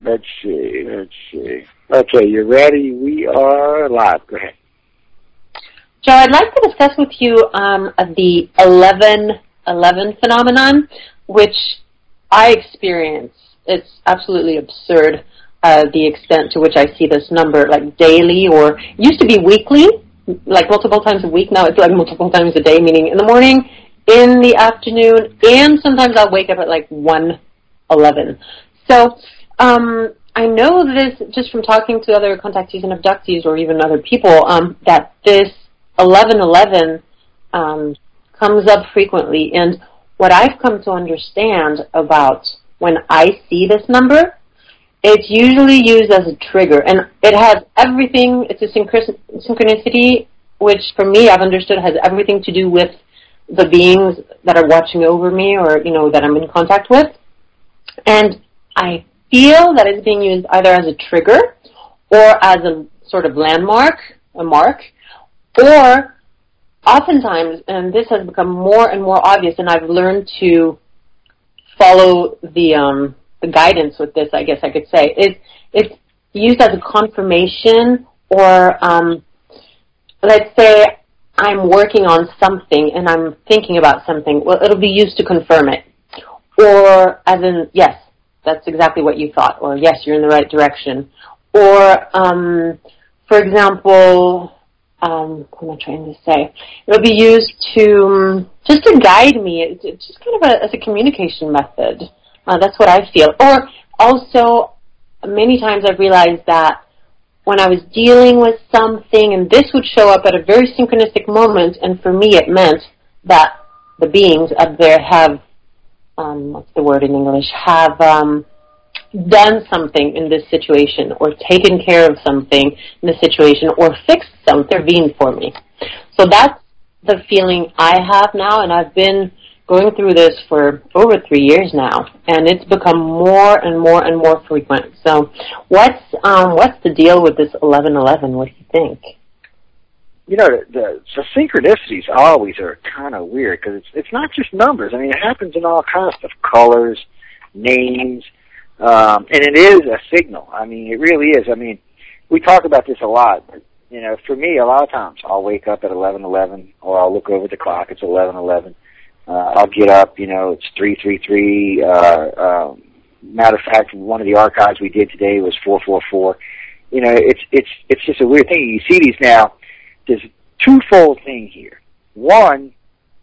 Let's see. Okay, you ready? We are live. Go ahead. Joe, I'd like to discuss with you the 11-11 phenomenon, which I experience. It's absolutely absurd, the extent to which I see this number, like daily, or it used to be weekly, like multiple times a week. Now it's like multiple times a day, meaning in the morning, in the afternoon, and sometimes I'll wake up at like 1:11. So I know this just from talking to other contactees and abductees, or even other people, that this 11:11 comes up frequently. And what I've come to understand about when I see this number, it's usually used as a trigger. And it has everything, it's a synchronicity, which for me I've understood has everything to do with the beings that are watching over me, or, you know, that I'm in contact with. And I feel that it's being used either as a trigger or as a sort of landmark, a mark, or oftentimes, and this has become more and more obvious, and I've learned to follow the guidance with this, I guess I could say, it's used as a confirmation, or let's say I'm working on something and I'm thinking about something. Well, it'll be used to confirm it. Or as in, yes, that's exactly what you thought, or yes, you're in the right direction. Or, for example, what am I trying to say? It'll be used to, just to guide me. It's just kind of as a communication method. That's what I feel. Or also, many times I've realized that when I was dealing with something, and this would show up at a very synchronistic moment, and for me it meant that the beings up there have, what's the word in English, have done something in this situation, or taken care of something in this situation, or fixed something, intervened for me. So that's the feeling I have now, and I've been going through this for over 3 years now, and it's become more and more and more frequent. So what's the deal with this 11:11? What do you think? You know, the synchronicities always are kind of weird, because it's not just numbers. I mean, it happens in all kinds of stuff, colors, names, and it is a signal. I mean, it really is. I mean, we talk about this a lot, but, you know, for me, a lot of times I'll wake up at 11:11, or I'll look over the clock, it's 11:11. I'll get up, you know, it's 3:33. Matter of fact, one of the archives we did today was 4:44. You know, it's just a weird thing. You see these now. There's a twofold thing here. One,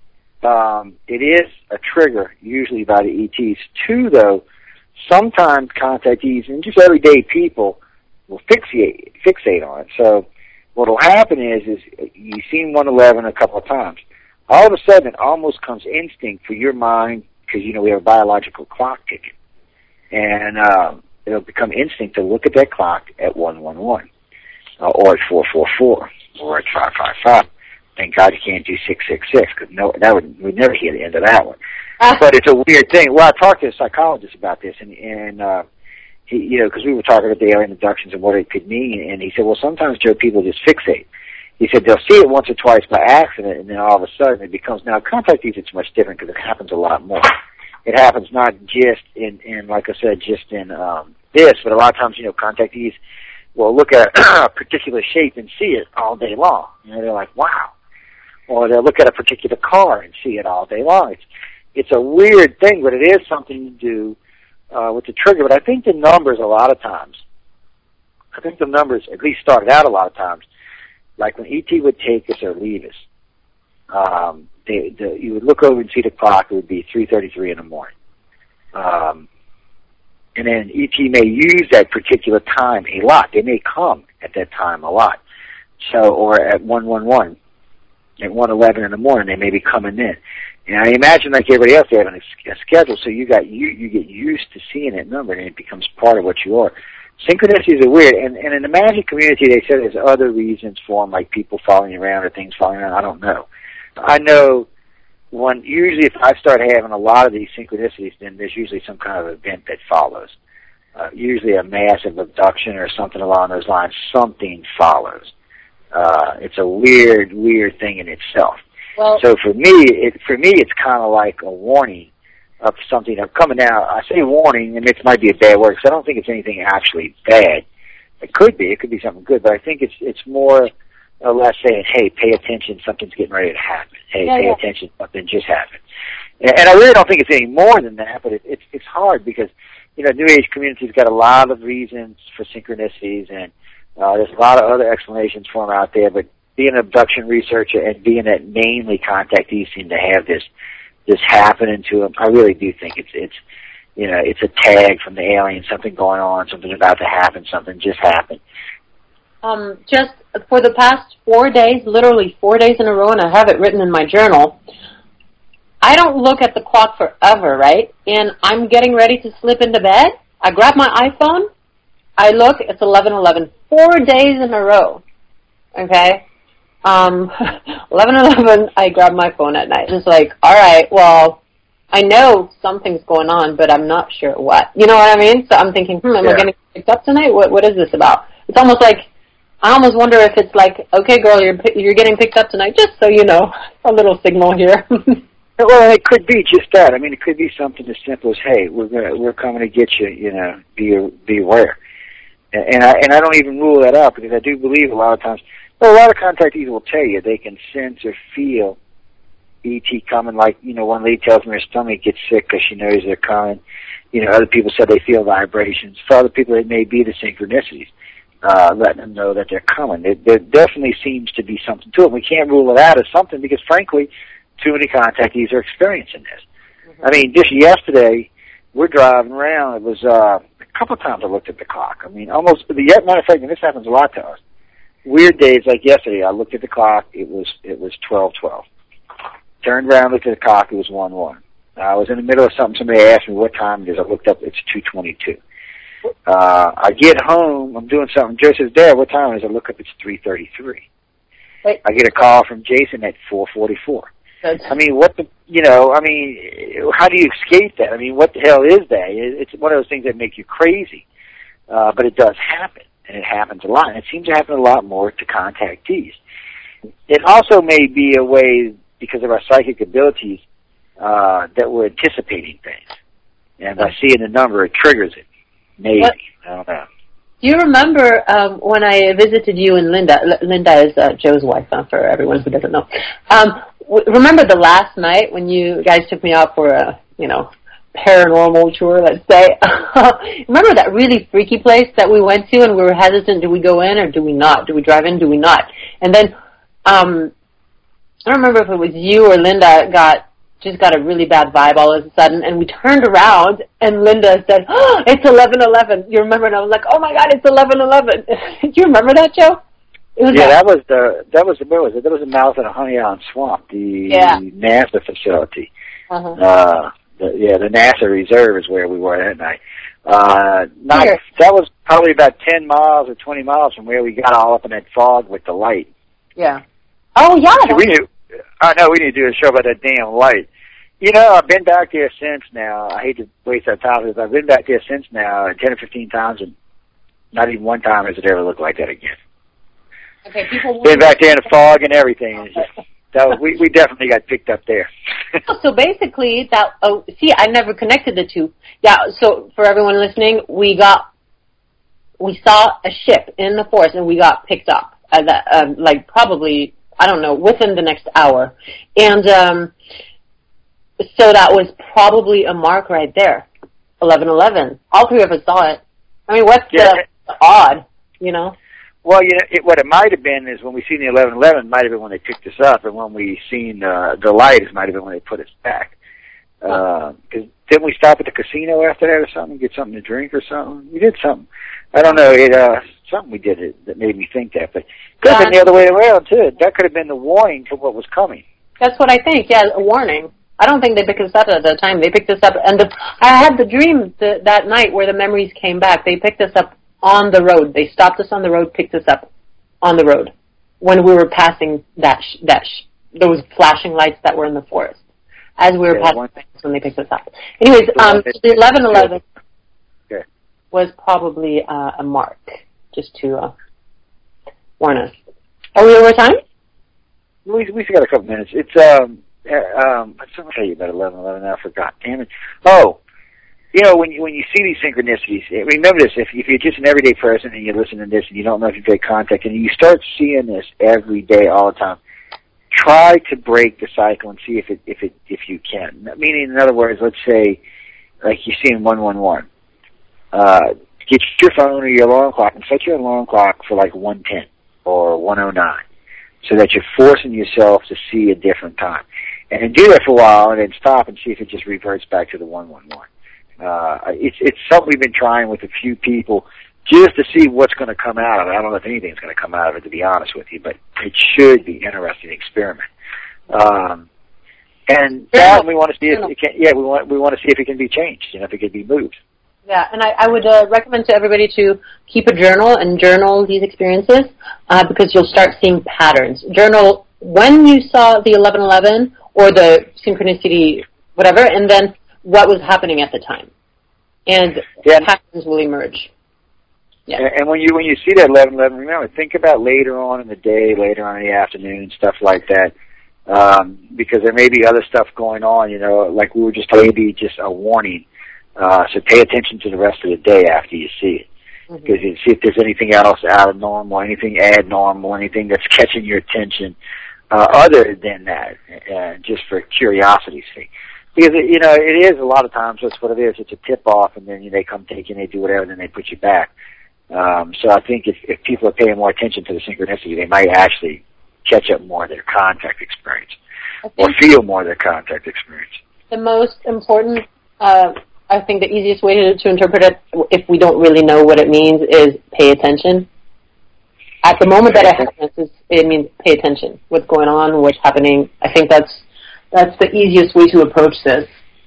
it is a trigger, usually by the ETs. Two, though, sometimes contactees and just everyday people will fixate on it. So what will happen is you've seen 1:11 a couple of times. All of a sudden, it almost comes instinct for your mind, because, you know, we have a biological clock ticking. And it'll become instinct to look at that clock at 1:11, or at 4:44, or at 5:55. Thank God you can't do 6:66, because we'd never hear the end of that one. But it's a weird thing. Well, I talked to a psychologist about this, and he, you know, because we were talking about the alien abductions and what it could mean, and he said, well, sometimes, Joe, people just fixate. He said they'll see it once or twice by accident, and then all of a sudden it becomes, now contactees, it's much different because it happens a lot more. It happens not just in like I said, just in this, but a lot of times, you know, contactees will look at a particular shape and see it all day long. You know, they're like, wow. Or they'll look at a particular car and see it all day long. It's a weird thing, but it is something to do with the trigger. But I think the numbers a lot of times, at least started out a lot of times, like when ET would take us or leave us, you would look over and see the clock. It would be 3:33 in the morning. And then ET may use that particular time a lot. They may come at that time a lot. So, or at 1:11, at 1:11 in the morning, they may be coming in. And I imagine, like everybody else, they have a schedule, so you get used to seeing that number, and it becomes part of what you are. Synchronicities are weird, and in the magic community, they said there's other reasons for them, like people following you around or things following you around. I don't know. I know usually if I start having a lot of these synchronicities, then there's usually some kind of event that follows. Usually a massive abduction or something along those lines. Something follows. It's a weird thing in itself. Well, so for me, it's kind of like a warning of something coming out. I say warning, and it might be a bad word because I don't think it's anything actually bad. It could be something good, but I think it's more or less saying, hey, pay attention, something's getting ready to happen. Hey, pay attention, something just happened. And I really don't think it's any more than that, but it's hard because, New Age community's got a lot of reasons for synchronicities, and there's a lot of other explanations for them out there, but being an abduction researcher and being that mainly contactees seem to have this happening to them, I really do think it's a tag from the alien, something going on, something about to happen, something just happened. Just for the past 4 days, literally 4 days in a row, and I have it written in my journal, I don't look at the clock forever, right? And I'm getting ready to slip into bed. I grab my iPhone. I look, it's 11:11. 4 days in a row. Okay? 11:11, I grab my phone at night. It's like, all right, well, I know something's going on, but I'm not sure what. You know what I mean? So I'm thinking, am I getting picked up tonight? What is this about? It's almost like, I almost wonder if it's like, okay, girl, you're getting picked up tonight, just so you know, a little signal here. Well, it could be just that. I mean, it could be something as simple as, hey, we're coming to get you. Be aware. And I don't even rule that out because I do believe a lot of times. Well, a lot of contactees will tell you they can sense or feel ET coming. Like, one lady tells me her stomach gets sick because she knows they're coming. Other people said they feel vibrations. For other people, it may be the synchronicities, letting them know that they're coming. There definitely seems to be something to it. We can't rule it out as something because, frankly, too many contactees are experiencing this. Mm-hmm. I mean, just yesterday, we're driving around. It was a couple of times I looked at the clock. I mean, almost. Matter of fact, and this happens a lot to us. Weird days like yesterday, I looked at the clock. It was 12:12. Turned around, looked at the clock. It was 1:1. I was in the middle of something. Somebody asked me what time it is. I looked up. It's 2:22. I get home. I'm doing something. Joe says, "Dad, what time is it?" I look up. It's 3:33. I get a call from Jason at 4:44. I mean, how do you escape that? I mean, what the hell is that? It's one of those things that make you crazy. But it does happen, and it happens a lot, and it seems to happen a lot more to contactees. It also may be a way, because of our psychic abilities, that we're anticipating things. And by seeing the number, it triggers it. Maybe. I don't know. Do you remember when I visited you and Linda? Linda is Joe's wife, for everyone who doesn't know. Remember the last night when you guys took me out for a, paranormal tour, let's say? Remember that really freaky place that we went to and we were hesitant, do we go in or do we not? Do we drive in, do we not? And then, I don't remember if it was you or Linda just got a really bad vibe all of a sudden, and we turned around and Linda said, "Oh, it's 11:11." You remember? And I was like, "Oh my God, it's 11:11." Do you remember that, Joe? That was where was it? That was the mouth of the Honey Island Swamp, the NASA facility. Uh-huh. The NASA reserve is where we were that night. That was probably about 10 miles or 20 miles from where we got all up in that fog with the light. Yeah. Oh, yeah. I know we need to do a show about that damn light. I've been back there since now. I hate to waste our time, but I've been back there since now 10 or 15 times, and not even one time has it ever looked like that again. Okay, been back there in the fog and everything. It's just, we definitely got picked up there. So basically, I never connected the two. Yeah. So for everyone listening, we saw a ship in the forest and we got picked up at that, probably, I don't know, within the next hour, and so that was probably a mark right there, 11:11. All three of us saw it. I mean, what's the odd, Well, what it might have been is when we seen the 11:11, might have been when they picked us up, and when we seen the light, it might have been when they put us back. Because didn't we stop at the casino after that or something, get something to drink or something? We did something. I don't know. Something we did that made me think that, but could have been the other way around too. That could have been the warning to what was coming. That's what I think. Yeah, a warning. I don't think they picked us up at the time. They picked us up, and I had the dream that night where the memories came back. They picked us up on the road. They stopped us on the road, picked us up on the road when we were passing those flashing lights that were in the forest. As we were passing, when they picked us up. Anyways, the 11:11 was probably a mark, just to warn us. Are we over time? We still got a couple minutes. It's What's something tell you about 11:11? I forgot. Damn it. Oh, you know, when you see these synchronicities, remember this: if you're just an everyday person and you listen to this and you don't know if you've made contact, and you start seeing this every day, all the time, try to break the cycle and see if you can. Meaning, in other words, let's say, like you see in 111, get your phone or your alarm clock and set your alarm clock for like 110 or 109, so that you're forcing yourself to see a different time. And then do that for a while, and then stop and see if it just reverts back to the 111. It's something we've been trying with a few people just to see what's going to come out of it. I don't know if anything's going to come out of it, to be honest with you, but it should be an interesting experiment. And that we want to see if it can. Yeah, we want to see if it can be changed. You know, if it can be moved. Yeah, and I would recommend to everybody to keep a journal and journal these experiences because you'll start seeing patterns. Journal when you saw the 11:11 or the synchronicity, whatever, and then what was happening at the time, and patterns will emerge. Yeah. And when you see that 11:11, remember, think about later on in the day, later on in the afternoon, stuff like that, because there may be other stuff going on. You know, like we were just maybe just a warning. So pay attention to the rest of the day after you see it, because you see if there's anything else out of normal, anything abnormal, anything that's catching your attention, other than that, just for curiosity's sake. Because, you know, it is a lot of times, that's what it is. It's a tip-off, and then they come take you and they do whatever, and then they put you back. So I think if people are paying more attention to the synchronicity, they might actually catch up more of their contact experience or feel more of their contact experience. The most important, I think the easiest way to interpret it, if we don't really know what it means, is pay attention. At the moment that it happens, it means pay attention. What's going on, what's happening. I think that's the easiest way to approach this.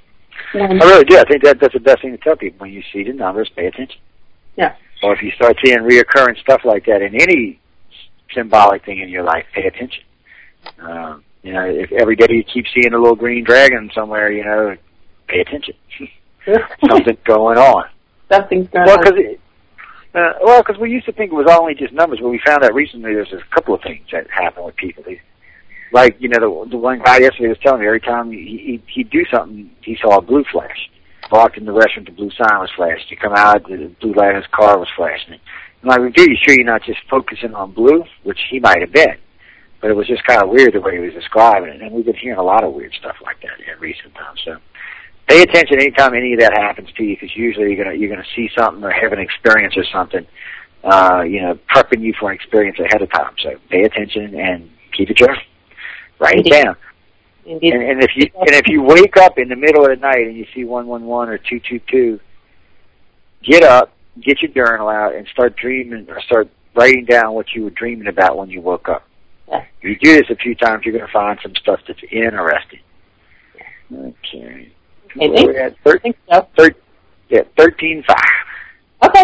I really do. I think that's the best thing to tell people. When you see the numbers, pay attention. Yeah. Or if you start seeing reoccurring stuff like that in any symbolic thing in your life, pay attention. You know, if every day you keep seeing a little green dragon somewhere, you know, pay attention. Something's going on. Something's going on. Because we used to think it was only just numbers, but we found out recently there's a couple of things that happen with people. Like, you know, the one guy yesterday was telling me every time he'd do something, he saw a blue flash. Walked in the restaurant, the blue sign was flashed. You come out, the blue light of his car was flashing. And I was really sure you're not just focusing on blue, which he might have been. But it was just kind of weird the way he was describing it. And we've been hearing a lot of weird stuff like that in recent times. So pay attention anytime any of that happens to you, because usually you're gonna see something or have an experience or something, you know, prepping you for an experience ahead of time. So pay attention and keep it journal. Write it down. Indeed. And if you wake up in the middle of the night and you see 111 or 222, get up, get your journal out, and start dreaming or start writing down what you were dreaming about when you woke up. Yeah. If you do this a few times, you're going to find some stuff that's interesting. Okay. I think so. 13.5.